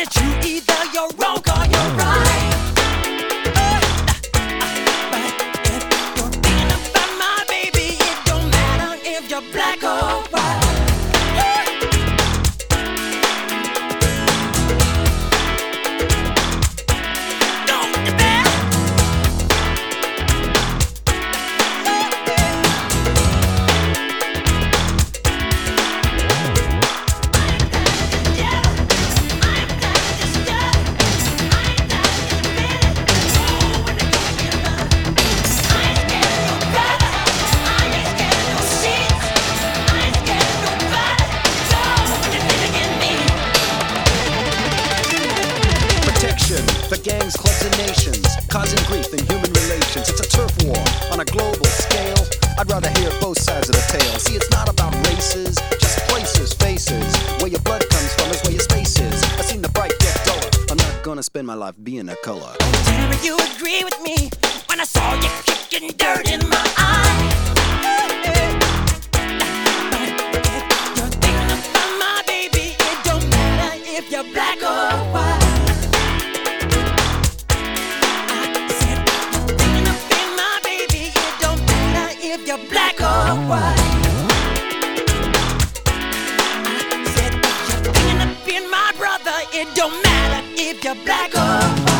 it's true, either you're wrong or you're right. But if you're thinking about my baby, it don't matter if you're black or white. For gangs, clubs, and nations, causing grief in human relations. It's a turf war on a global scale. I'd rather hear both sides of the tale. See, it's not about races, just places, faces. Where your blood comes from is where your space is. I've seen the bright get duller. I'm not gonna spend my life being a color. Tell me you agree with me when I saw you kicking dirt in my eye. But if you're thinking about my baby, it don't matter if you're black or white. If you're black or white, I said if you're thinking of being my brother, it don't matter if you're black or white.